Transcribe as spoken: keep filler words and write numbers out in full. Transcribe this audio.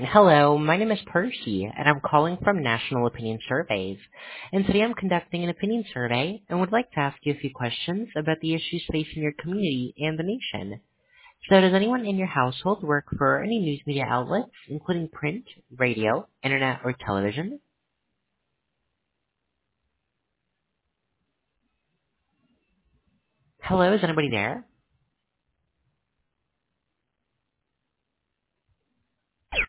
Hello, my name is Percy, and I'm calling from National Opinion Surveys. And today I'm conducting an opinion survey and would like to ask you a few questions about the issues facing your community and the nation. So does anyone in your household work for any news media outlets, including print, radio, internet, or television? Hello, is anybody there?